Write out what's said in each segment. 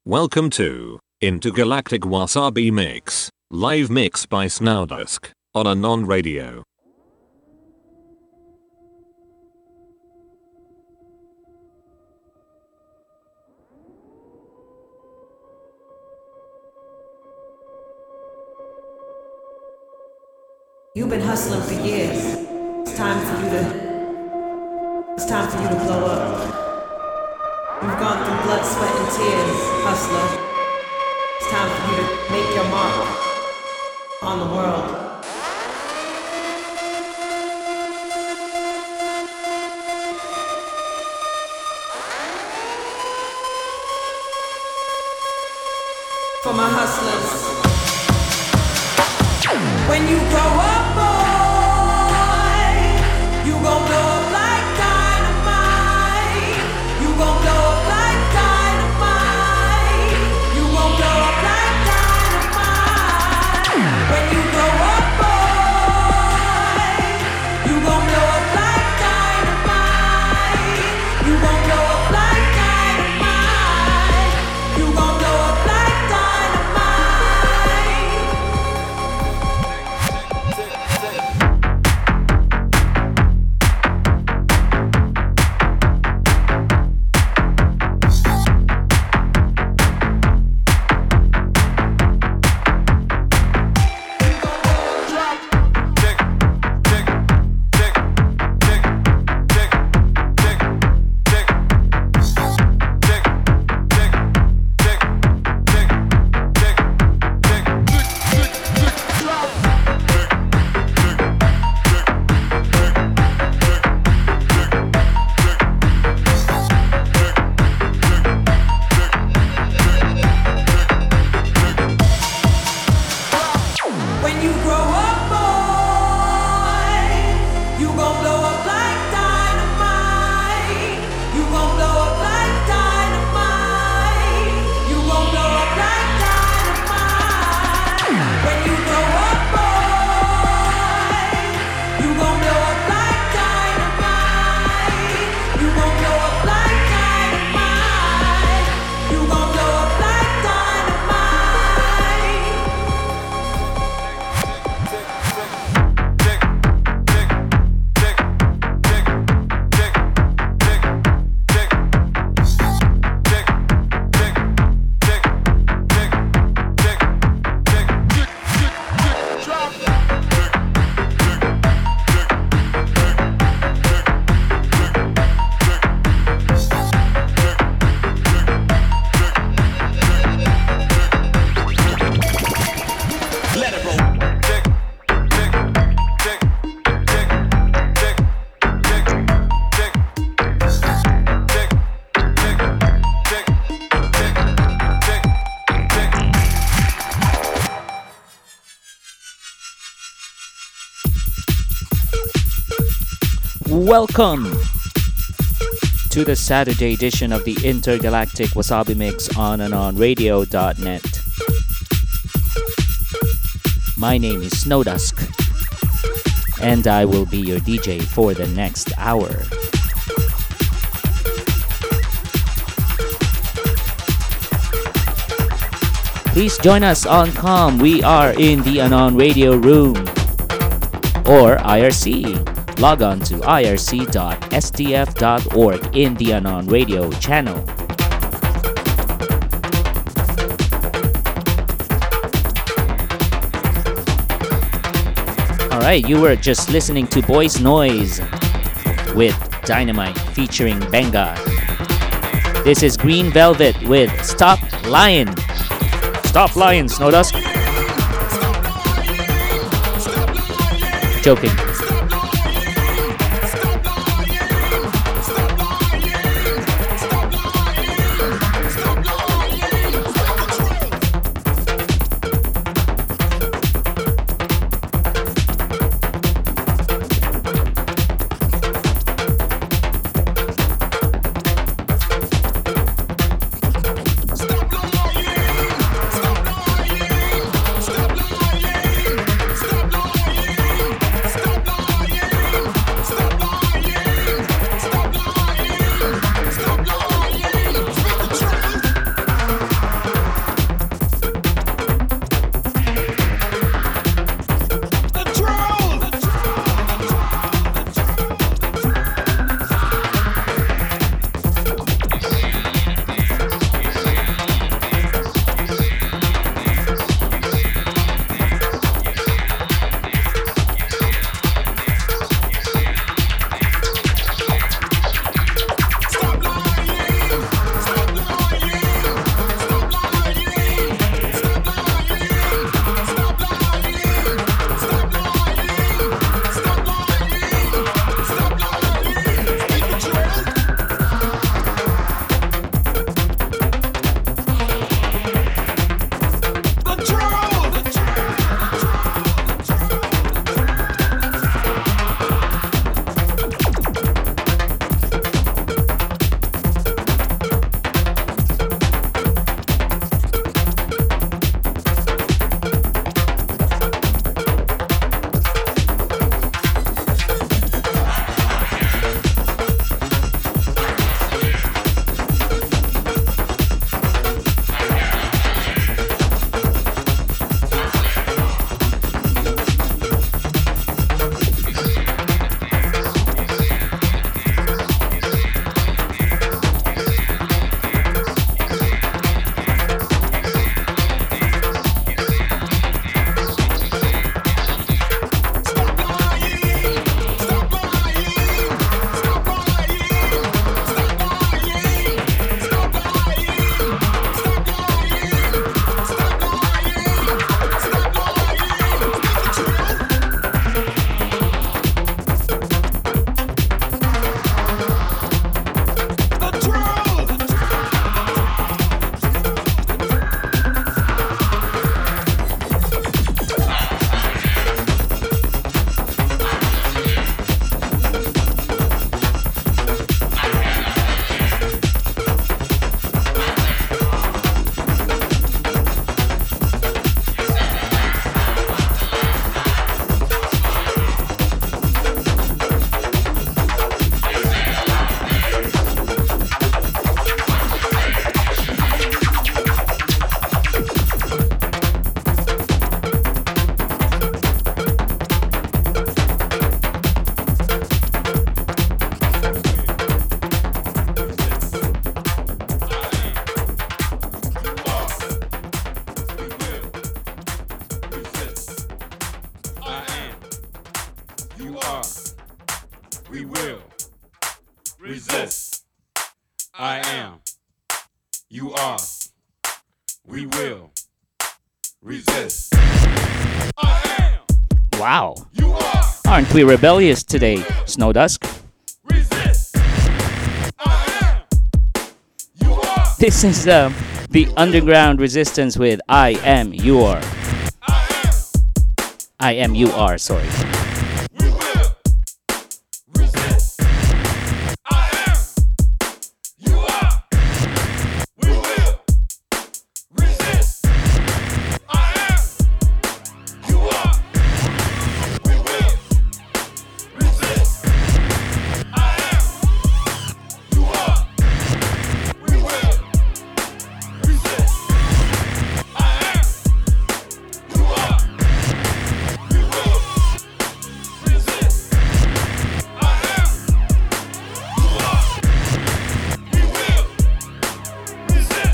Welcome to Intergalactic Wasabi Mix, live mix by Snowdusk, on Anon Radio. You've been hustling for years. It's time for you to blow up. You've gone through blood, sweat, and tears, hustler. It's time for you to make your mark on the world. For my hustlers. When you grow up, boy, you gon' blow up like dynamite. You gon' blow up like dynamite. You gon' blow up like dynamite. When you grow up, boy, you gon' blow up like dynamite. You gon' blow up like dynamite. You gon' blow up like Welcome to the Saturday edition of the Intergalactic Wasabi Mix on AnonRadio.net. My name is Snowdusk, and I will be your DJ for the next hour. Please join us on COM. We are in the Anon Radio Room, or IRC. Log on to irc.stf.org in the Anon Radio channel. Alright, you were just listening to Boys Noise with Dynamite featuring Benga. This is Green Velvet with Stop Lying. Stop lying, Snowdusk. Joking. Stop lying. We will resist. I am. You are. We will resist. I am. Wow. You are. Aren't we rebellious today, Snow Dusk? Resist. I am. You are. This is the Underground Resistance with I Am You Are. I Am You Are, sorry. We will resist. I am. You are. We will resist. I am. You are. We will resist. I am. You are. We will resist. I am. You are. We will resist. I am. You are. We will resist.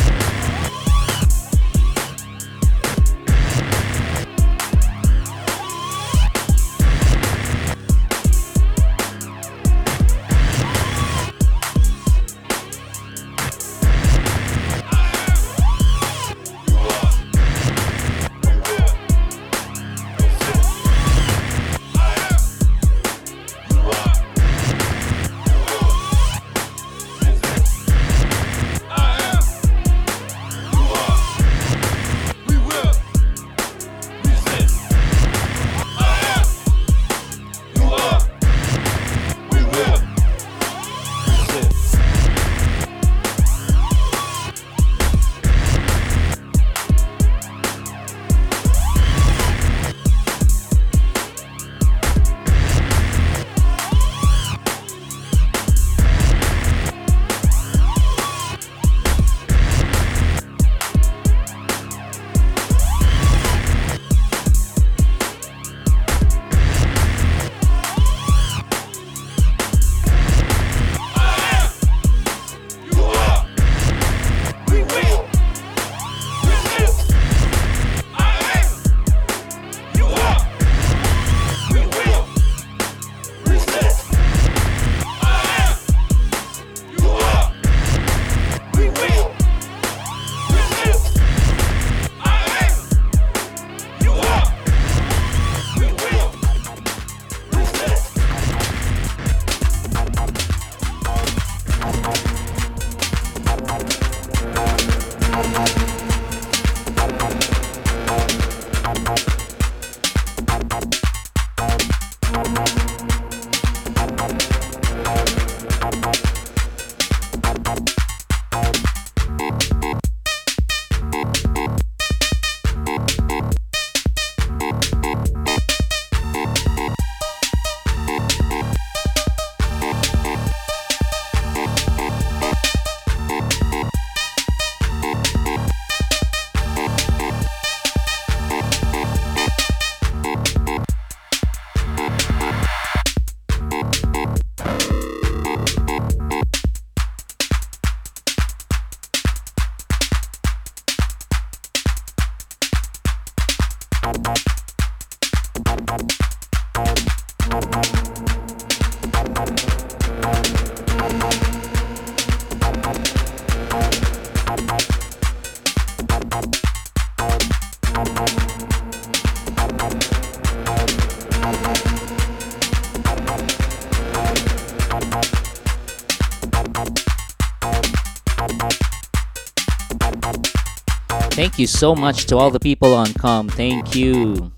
Thank you so much to all the people on Com. Thank you.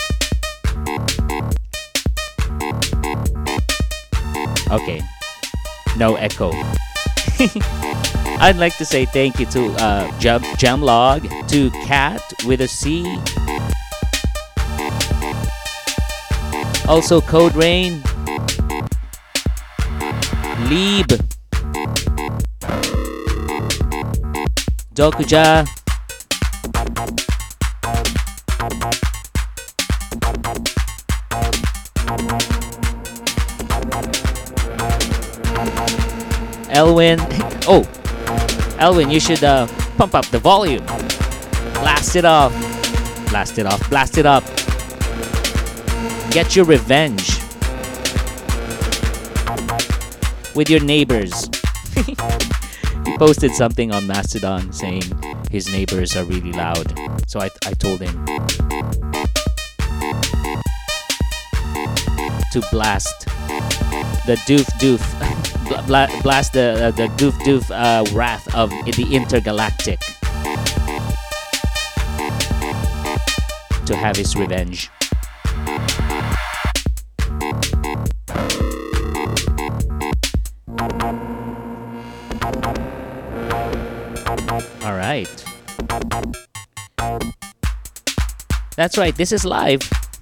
Okay. No echo. I'd like to say thank you to Jamlog, to Cat with a C. Also Code Rain, Lieb, Dokuja, Elwin. Oh, Elwin, you should pump up the volume. Blast it off. Blast it off. Blast it up. Get your revenge. with your neighbors. He posted something on Mastodon saying his neighbors are really loud. So I told him to blast the doof doof, blast the doof doof wrath of the intergalactic to have his revenge. All right. That's right, this is live.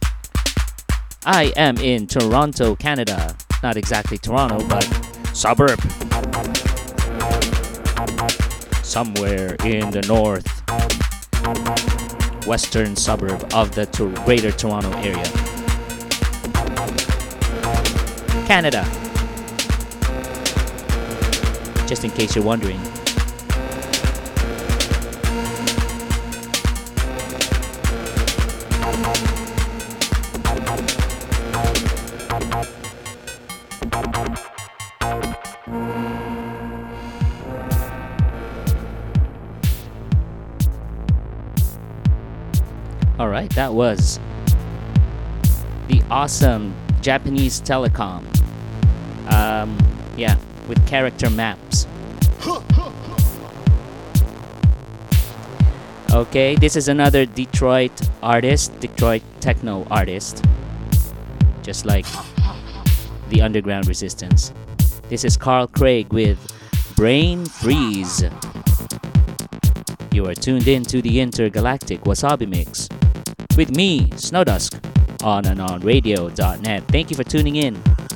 I am in Toronto, Canada. Not exactly Toronto, but suburb. Somewhere in the north western suburb of the Greater Toronto area. Canada. Just in case you're wondering. Alright, that was the awesome Japanese telecom. Yeah, with character maps. Okay, this is another Detroit artist, Detroit techno artist. Just like the Underground Resistance. This is Carl Craig with Brain Freeze. You are tuned in to the Intergalactic Wasabi Mix with me, Snowdusk, on anonradio.net. Thank you for tuning in.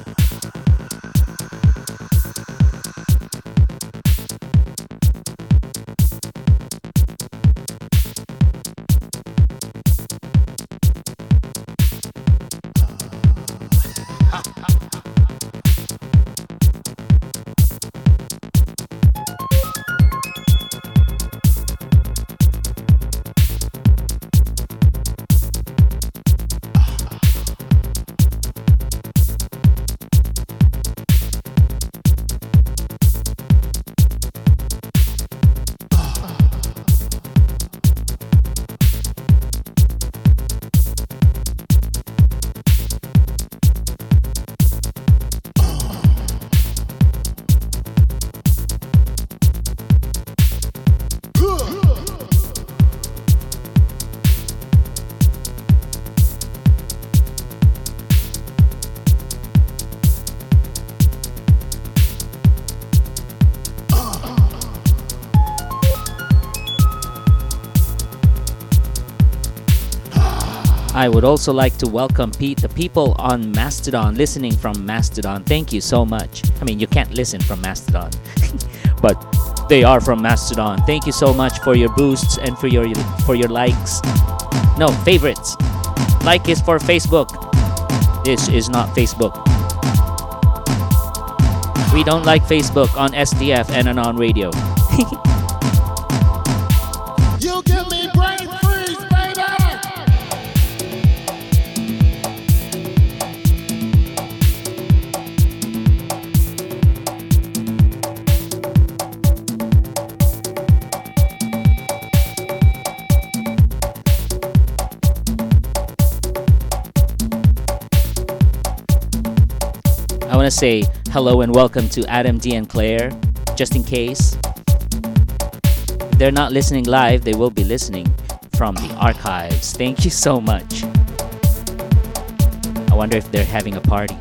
I would also like to welcome the people on Mastodon, listening from Mastodon. Thank you so much. I mean, you can't listen from Mastodon, but they are from Mastodon. Thank you so much for your boosts and for your likes. No, favorites. Like is for Facebook. This is not Facebook. We don't like Facebook on SDF and on radio. You give me brain freeze, baby! I want to say hello and welcome to Adam D and Claire, just in case. If they're not listening live, they will be listening from the archives. Thank you so much. I wonder if they're having a party.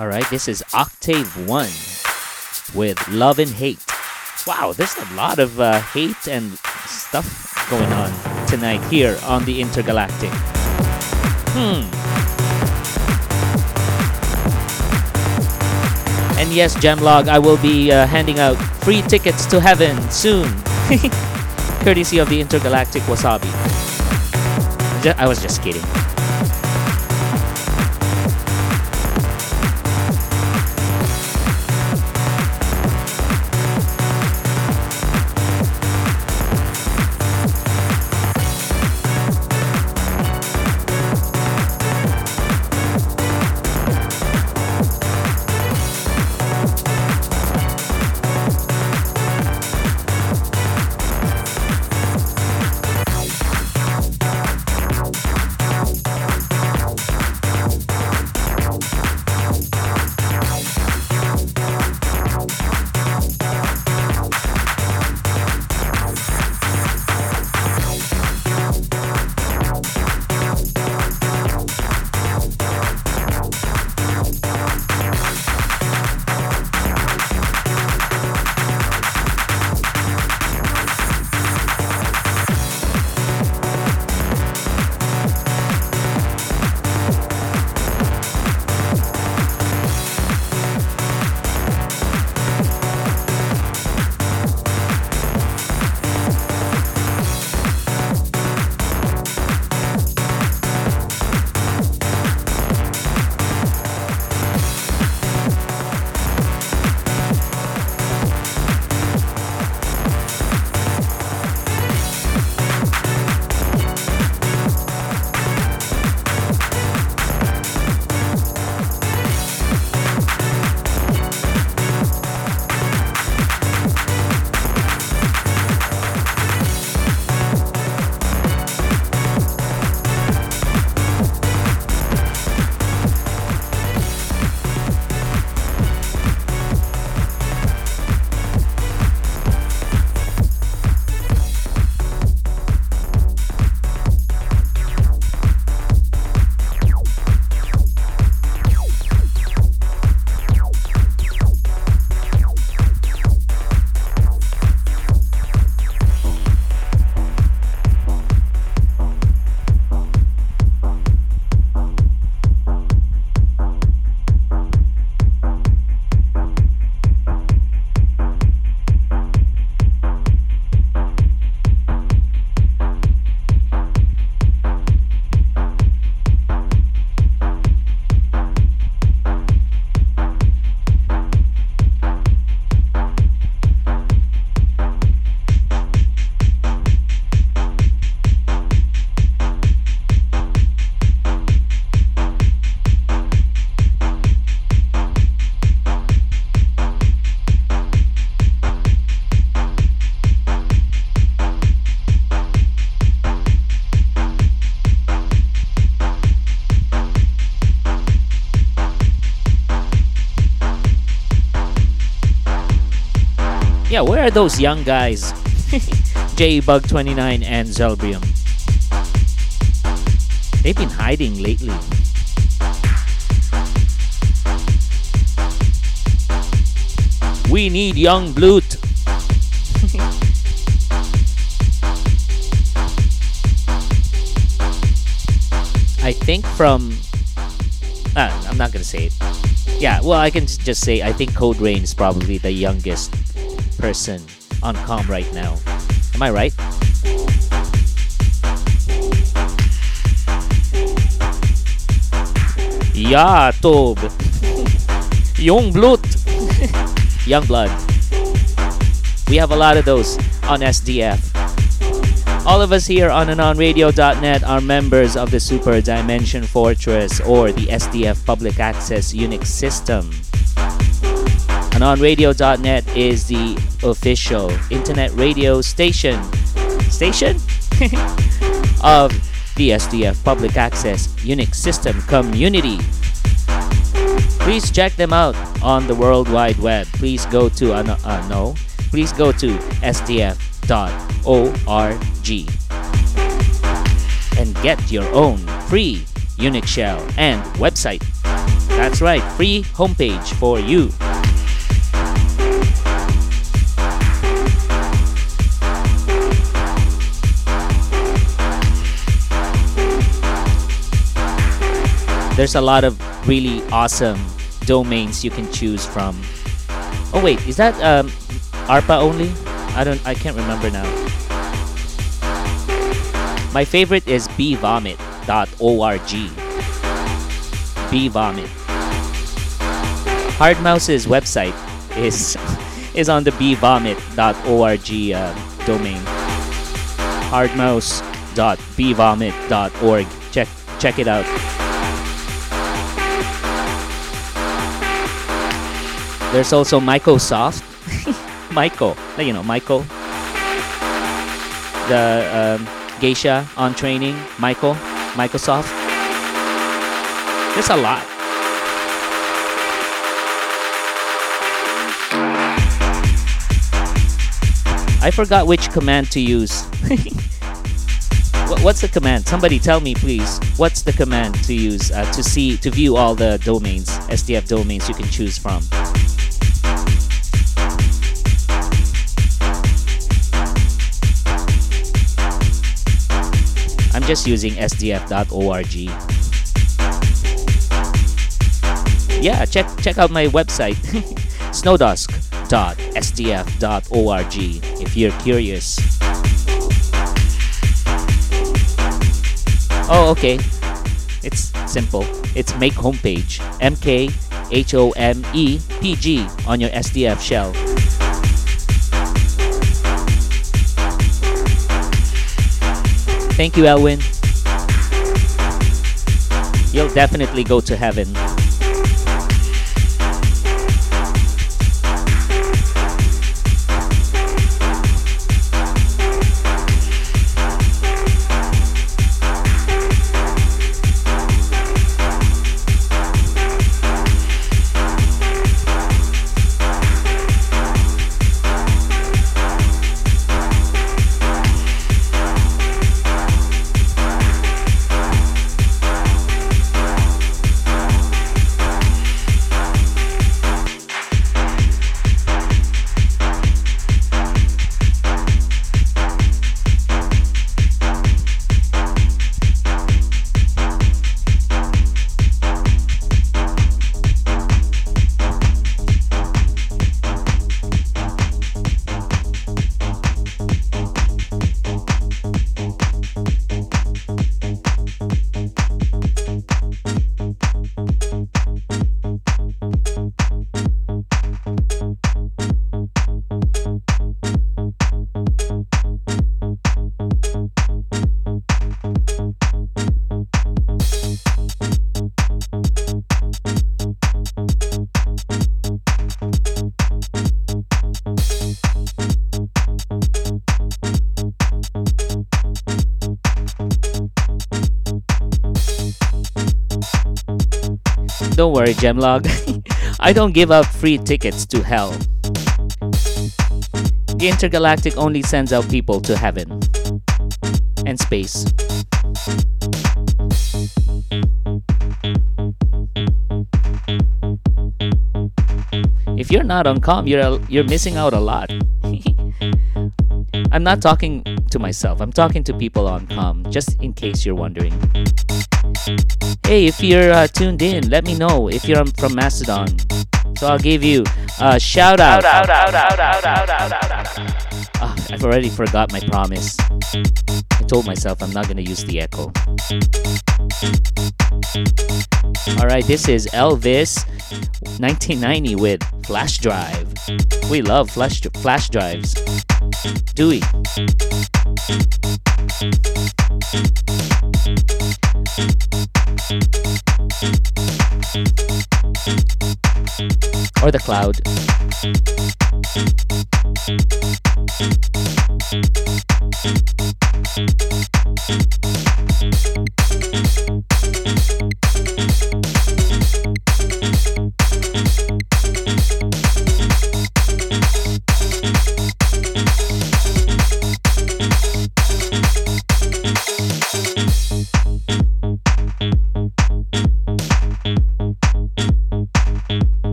Alright, this is Octave 1 with Love and Hate. Wow, there's a lot of hate and stuff going on tonight here on the Intergalactic. And yes, Gemlog, I will be handing out free tickets to heaven soon. Courtesy of the Intergalactic Wasabi. I was just kidding. Yeah, where are those young guys? JBug29 and Zelbrium. They've been hiding lately. We need young Blut. I think from... I'm not gonna say it. Yeah, well, I can just say I think Code Rain is probably the youngest person on comm right now. Am I right? Yeah, Tob. Young Blut. Young blood. We have a lot of those on SDF. All of us here on AnonRadio.net are members of the Super Dimension Fortress or the SDF Public Access Unix system. AnonRadio.net is the official internet radio station of the SDF Public Access Unix system community. Please check them out on the World Wide Web. Please go to please go to sdf.org and get your own free Unix shell and website. That's right, free homepage for you. There's a lot of really awesome domains you can choose from. Oh wait, is that ARPA only? I can't remember now. My favorite is bvomit.org. Bvomit. Hardmouse's website is on the bvomit.org domain. Hardmouse.bvomit.org. Check it out. There's also Microsoft. Myco. You know, Myco. The geisha on training. Microsoft. There's a lot. I forgot which command to use. What's the command? Somebody tell me, please. What's the command to use to view all the domains, SDF domains you can choose from? I'm just using sdf.org. Yeah, check out my website, snowdusk.sdf.org, if you're curious. Oh, okay. It's simple. It's make homepage. MKHOMEPG on your SDF shell. Thank you, Elwin. You'll definitely go to heaven. Don't worry, Gemlog. I don't give out free tickets to hell. The Intergalactic only sends out people to heaven and space. If you're not on comm, you're missing out a lot. I'm not talking to myself. I'm talking to people on comm, just in case you're wondering. Hey, if you're tuned in, let me know if you're from Mastodon. So I'll give you a shout out. I've already forgot my promise. I told myself I'm not going to use the echo. Alright, this is Elvis 1990 with Flash Drive. We love flash drives. Dewey. Or the cloud.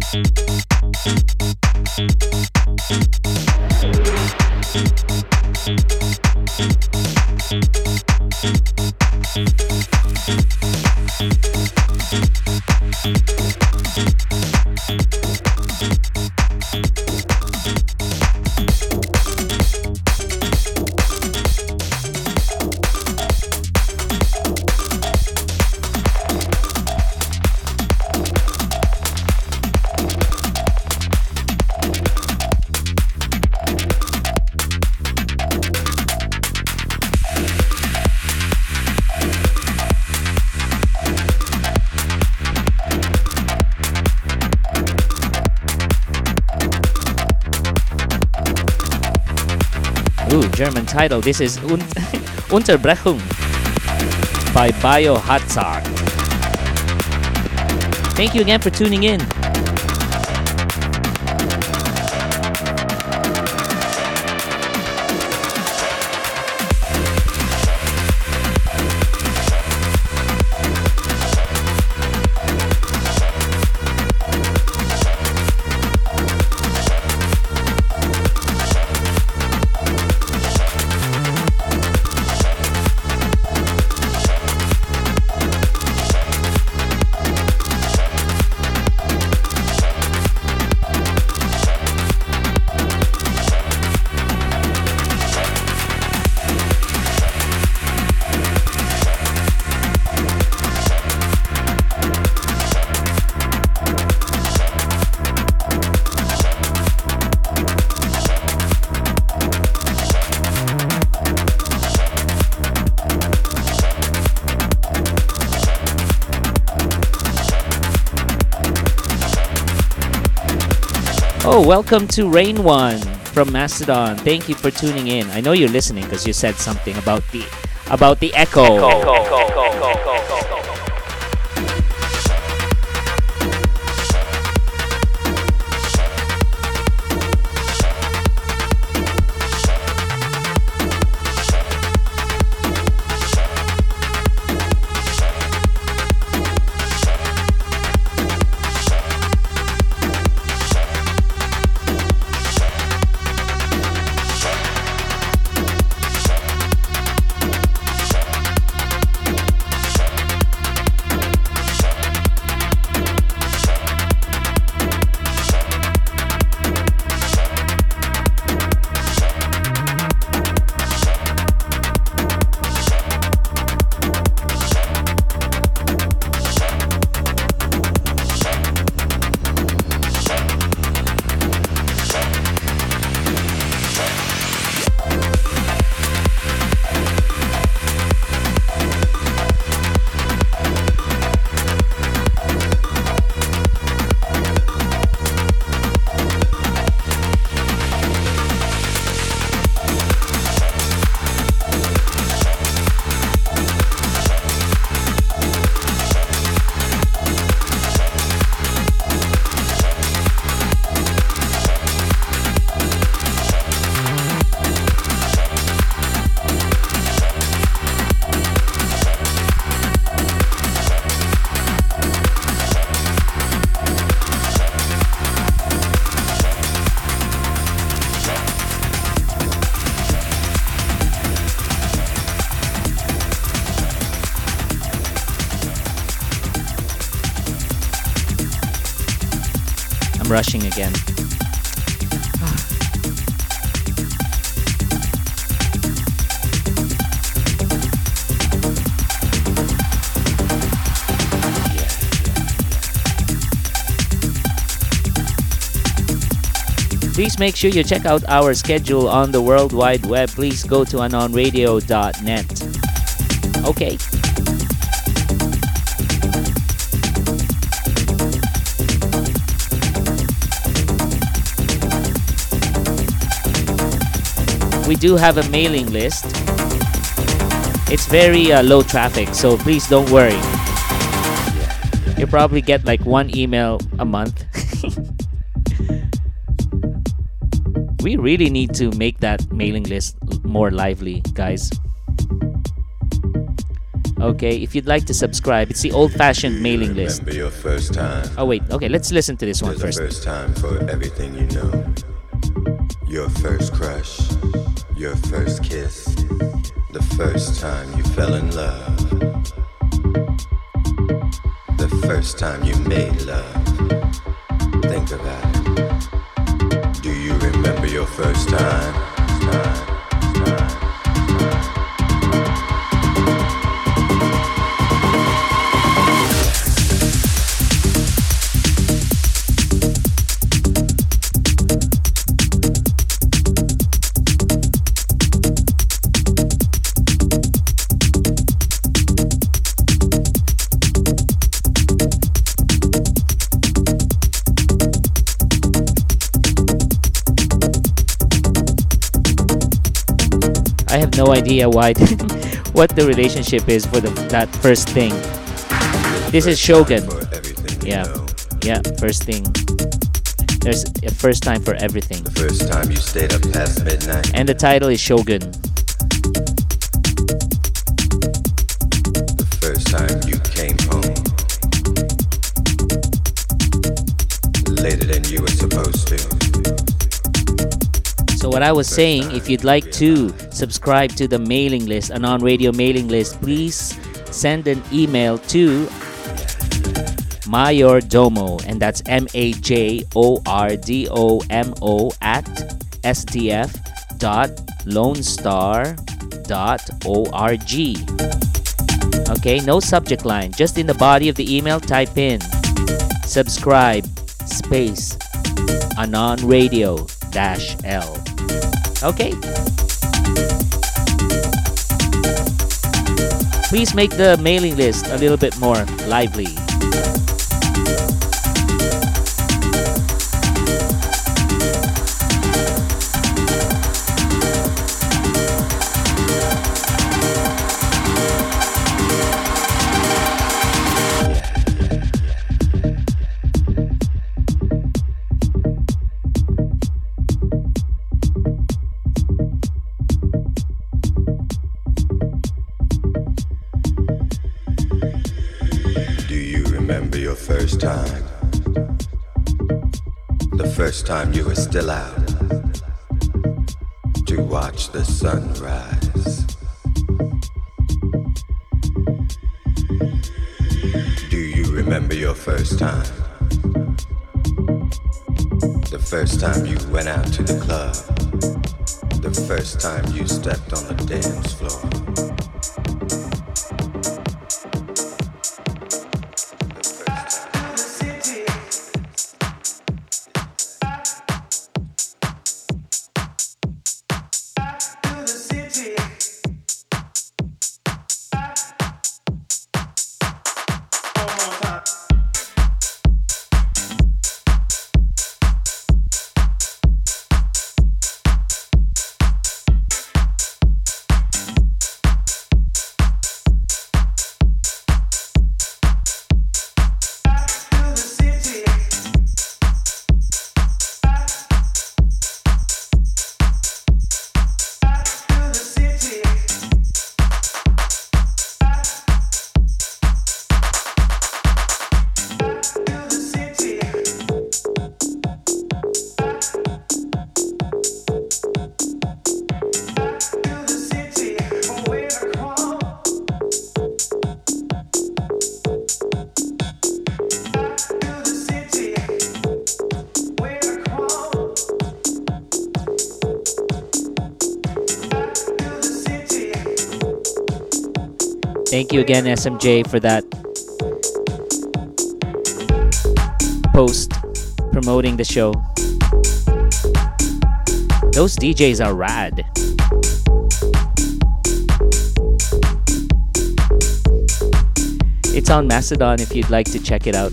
Ooh, German title. This is Unterbrechung by Biohazard. Thank you again for tuning in. Oh, welcome to Rain One from Mastodon. Thank you for tuning in. I know you're listening because you said something about the echo. I'm rushing again. Please make sure you check out our schedule on the World Wide Web. Please go to anonradio.net. Okay. We do have a mailing list. It's very low traffic, so please don't worry. You probably get like one email a month. We really need to make that mailing list more lively, guys. Okay, if you'd like to subscribe, it's the old-fashioned mailing list. Remember your first time. Oh wait, okay, let's listen to this one The first. first time for everything you know. Your first crush. Your first kiss. The first time you fell in love. The first time you made love. Think about it. Do you remember your first time? I have no idea why, what the relationship is for that first thing. This is Shogun. For everything you Yeah, know. yeah, first thing. There's a first time for everything. The first time you stayed up past midnight. And the title is Shogun. The first time you came home. Later than you were supposed to. So what I was saying, if you'd like to subscribe to the mailing list, a non-radio mailing list, please send an email to Mayordomo, and that's MAJORDOMO at sdf.lonestar.org. Okay, no subject line, just in the body of the email, type in subscribe space Anon Radio -L. Okay. Please make the mailing list a little bit more lively. First time. The first time you were still out to watch the sunrise. Do you remember your first time? The first time you went out to the club. The first time you stepped on the dance floor. Thank you again, SMJ, for that post promoting the show. Those DJs are rad. It's on Mastodon if you'd like to check it out.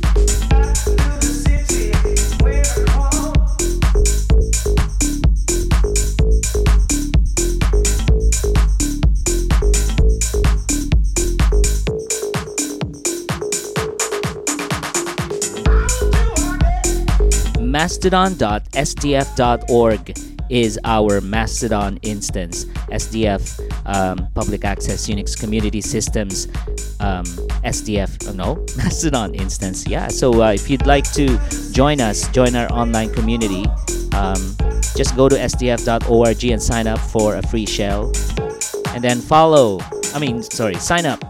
Mastodon.sdf.org is our Mastodon instance. SDF public access Unix community systems SDF, no, Mastodon instance. Yeah, so if you'd like to join us, join our online community, just go to sdf.org and sign up for a free shell. And then sign up.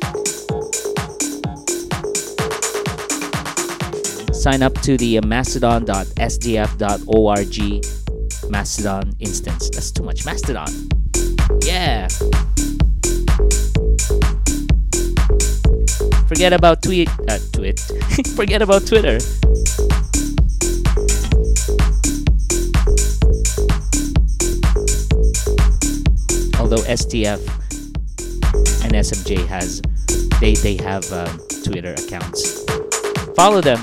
Sign up to the mastodon.sdf.org Mastodon instance. That's too much Mastodon. Yeah. Forget about Forget about Twitter. Although STF and SMJ they have Twitter accounts. Follow them.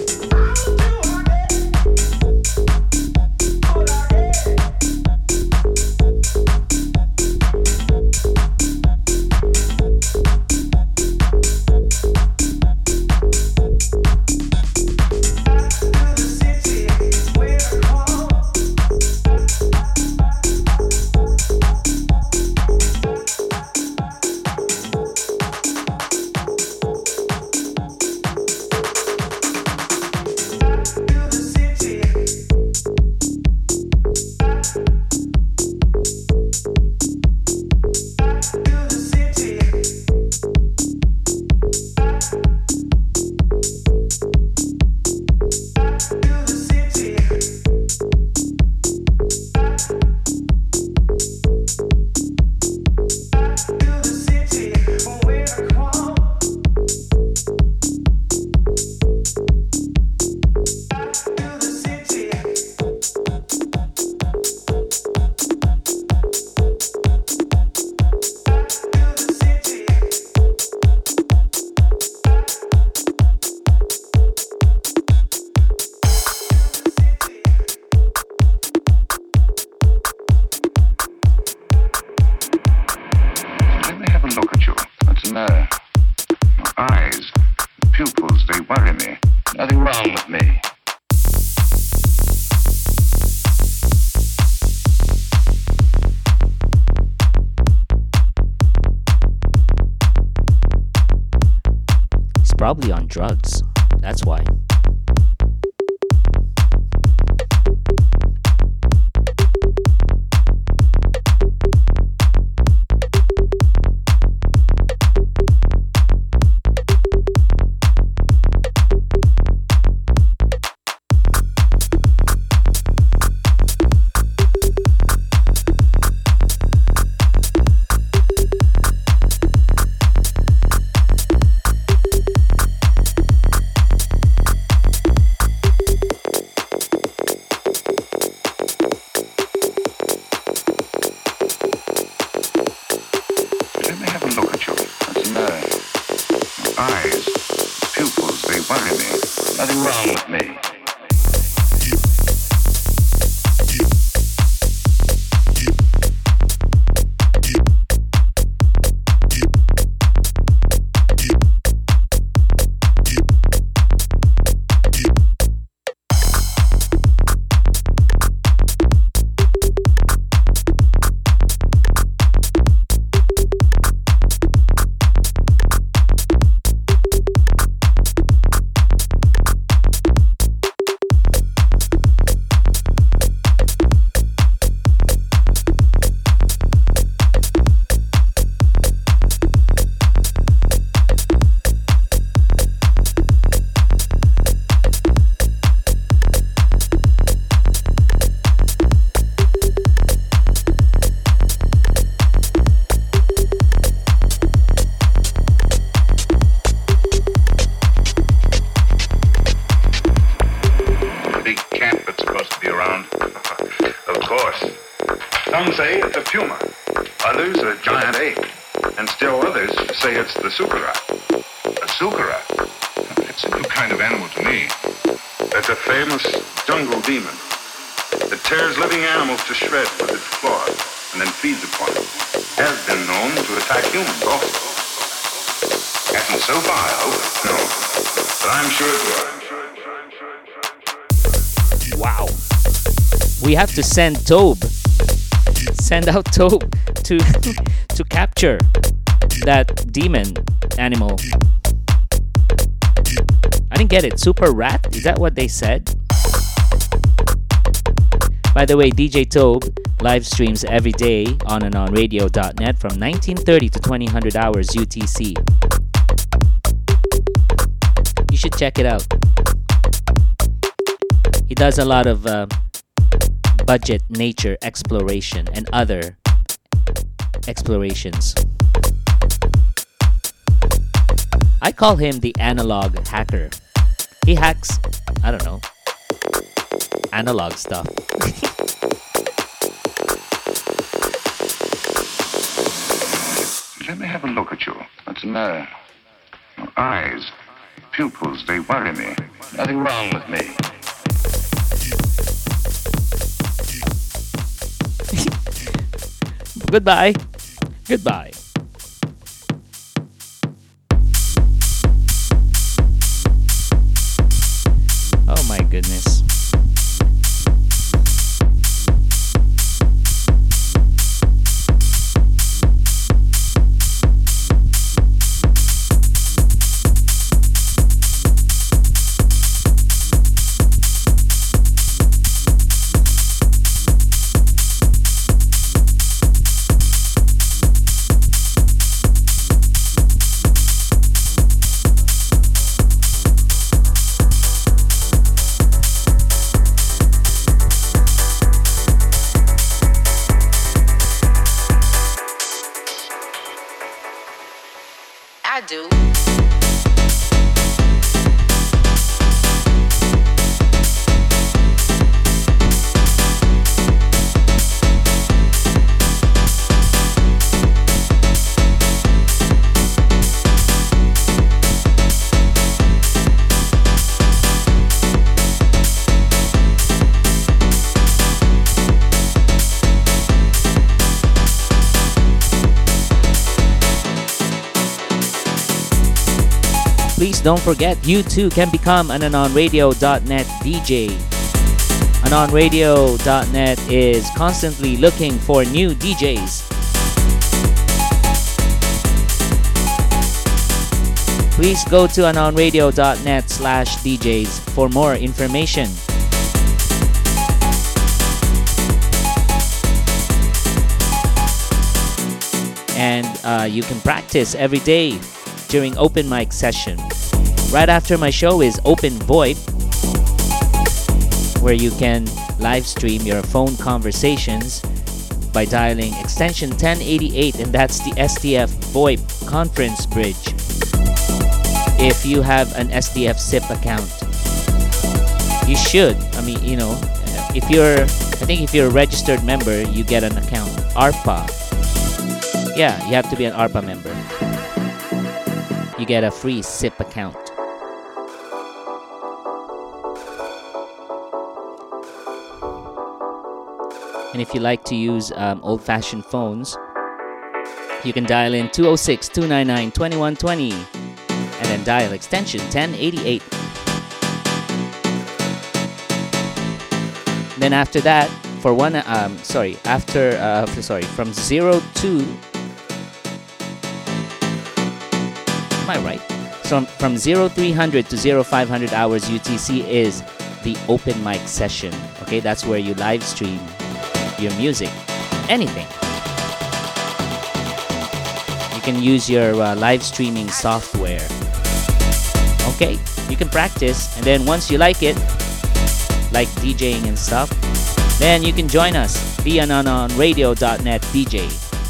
Probably on drugs. That's why. Wow. We have to send Tobe. Send out Tobe to capture that demon animal. I didn't get it. Super rat? Is that what they said? By the way, DJ Tobe live streams every day on and on radio.net from 1930 to 2000 hours UTC. You should check it out. He does a lot of budget nature exploration and other explorations. I call him the analog hacker. He hacks, I don't know, analog stuff. Let me have a look at you. What's the matter? Your eyes, pupils, they worry me. Nothing wrong with me. Goodbye. Goodbye. Oh my goodness. I do. Please don't forget, you too can become an AnonRadio.net DJ. AnonRadio.net is constantly looking for new DJs. Please go to AnonRadio.net/DJs for more information. And you can practice every day during open mic session. Right after my show is Open VoIP, where you can live stream your phone conversations by dialing extension 1088, and that's the STF VoIP conference bridge. If you have an STF SIP account, you should. I mean, you know, I think if you're a registered member, you get an account. ARPA. Yeah, you have to be an ARPA member. You get a free SIP account. And if you like to use old-fashioned phones, you can dial in 206-299-2120 and then dial extension 1088. Then after that, for one, from 0 to, am I right? So from 0300 to 0500 hours UTC is the open mic session. Okay, that's where you live stream your music, anything. You can use your live streaming software. Okay, you can practice, and then once you like it, like DJing and stuff, then you can join us. Be an AnonRadio.net DJ.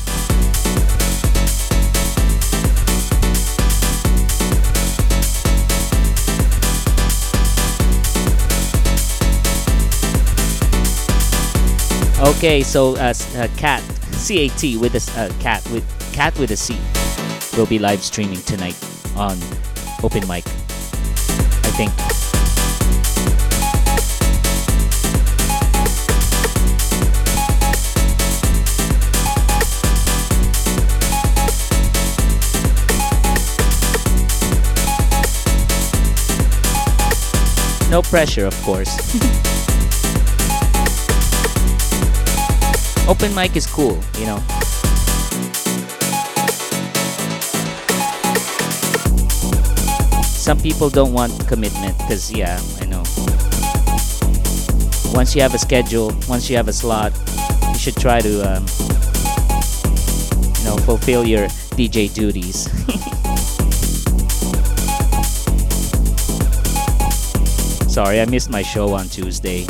Okay, so Cat CAT with a cat with a C will be live streaming tonight on Open Mic, I think. No pressure, of course. Open mic is cool, you know. some people don't want commitment because, yeah, I know. Once you have a schedule, once you have a slot, you should try to, fulfill your DJ duties. Sorry, I missed my show on Tuesday.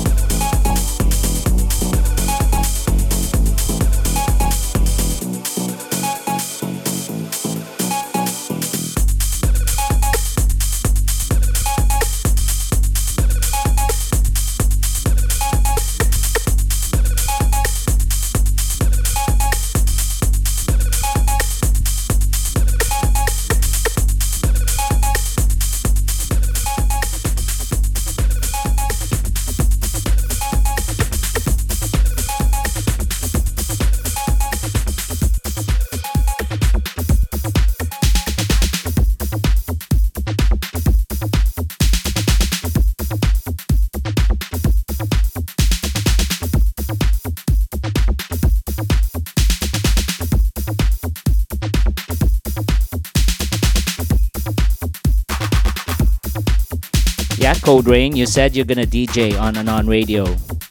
Code Rain, you said you're gonna DJ on Anon Radio.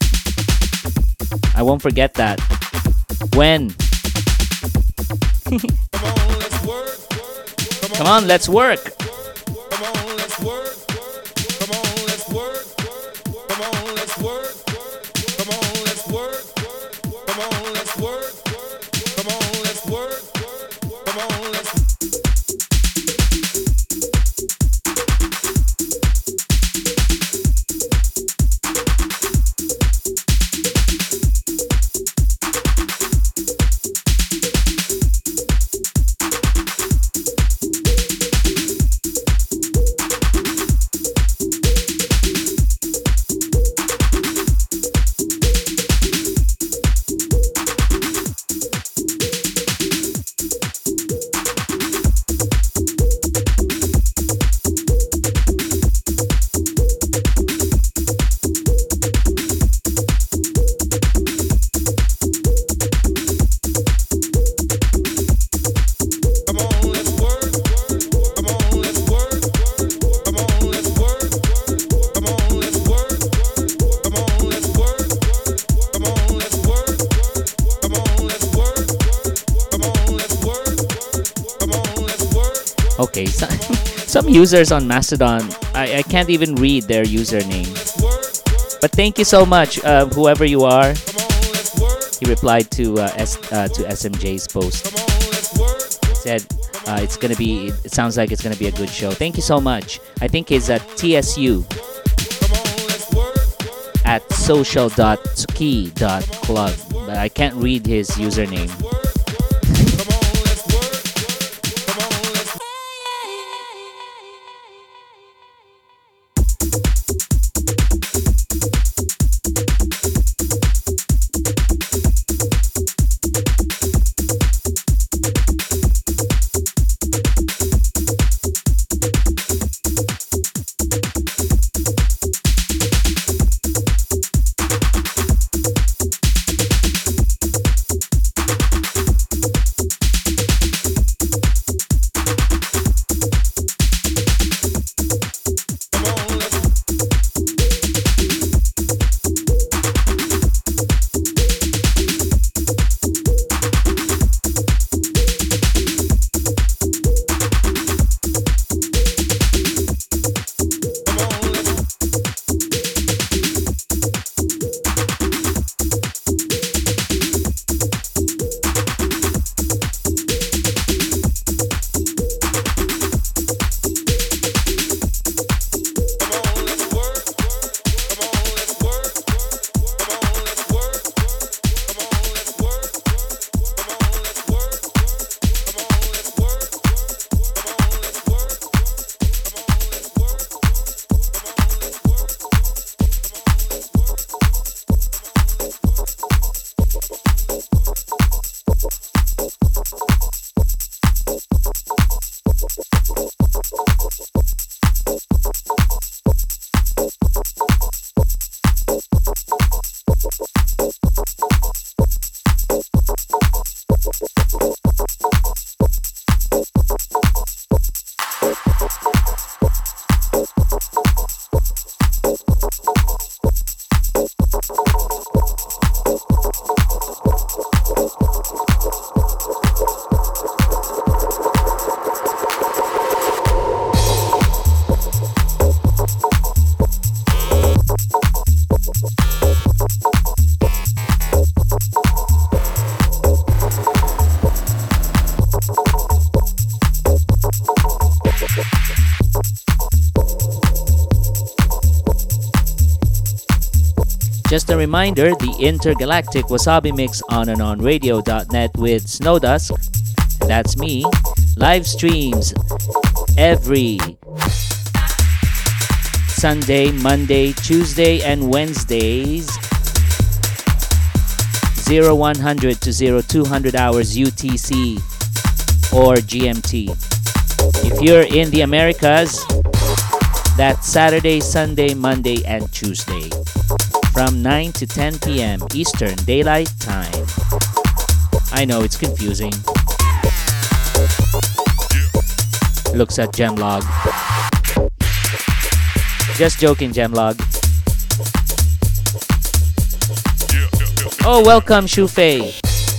I won't forget that. When? Come on, let's work. Come on, let's work. Come on, let's work. Come on, let's work. Come on, let's work. Come on, let's work. Come on, let's work. Come on, let's Okay, some users on Mastodon, I can't even read their username. But thank you so much, whoever you are. He replied to SMJ's post. He said it sounds like it's gonna be a good show. Thank you so much. I think it's at TSU at social.tsuki.club, but I can't read his username. Just a reminder, the intergalactic wasabi mix on and on radio.net with Snowdusk. That's me. Live streams every Sunday, Monday, Tuesday, and Wednesdays. 0100 to 0200 hours UTC or GMT. If you're in the Americas, that's Saturday, Sunday, Monday, and Tuesday from 9 to 10 p.m. Eastern Daylight Time. I know it's confusing. Looks at Gemlog. Just joking, Gemlog. Oh, welcome, Shufei.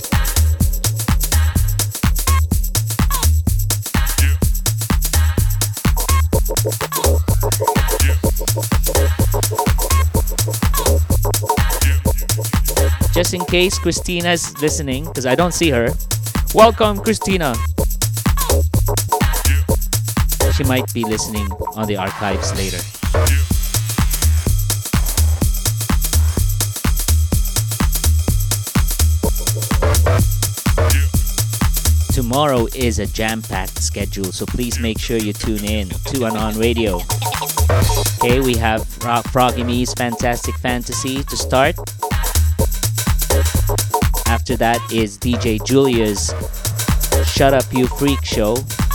Just in case Christina's listening, because I don't see her. Welcome, Christina. She might be listening on the archives later. Tomorrow is a jam-packed schedule, so please make sure you tune in to Anon Radio. Okay, we have Froggy Me's Fantastic Fantasy to start. After that is DJ Julia's Shut Up You Freak Show.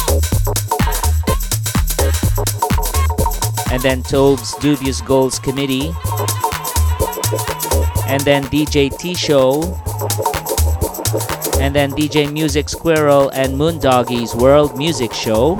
And then Tove's Dubious Goals Committee. And then DJ T Show. And then DJ Music Squirrel and Moondoggy's World Music Show.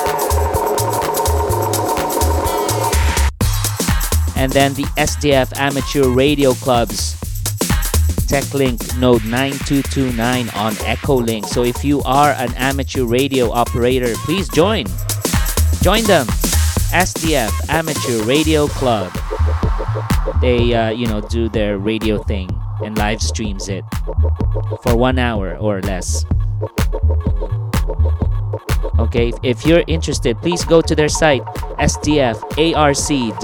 And then the SDF Amateur Radio Club's TechLink Node 9229 on Echolink. So if you are an amateur radio operator, please join. Join them. SDF Amateur Radio Club. They, do their radio thing and live streams it for 1 hour or less. Okay, if you're interested, please go to their site, sdfarc.org.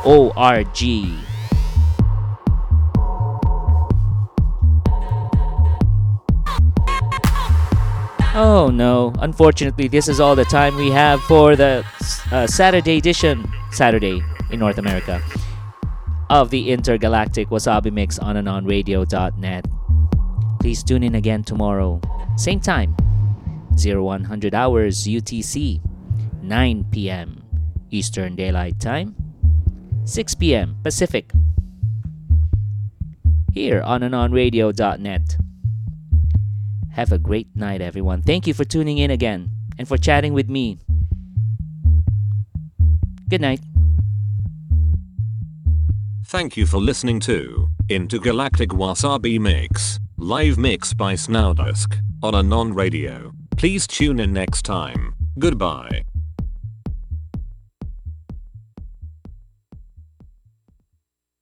Oh no, unfortunately this is all the time we have for the Saturday edition, Saturday in North America, of the Intergalactic Wasabi Mix on anonradio.net. Please tune in again tomorrow, same time, 0100 hours UTC, 9 p.m. Eastern Daylight Time, 6 p.m. Pacific, here on anonradio.net. Have a great night, everyone. Thank you for tuning in again and for chatting with me. Good night. Thank you for listening to Intergalactic Wasabi Mix, live mix by Snowdusk on Anon Radio. Please tune in next time. Goodbye.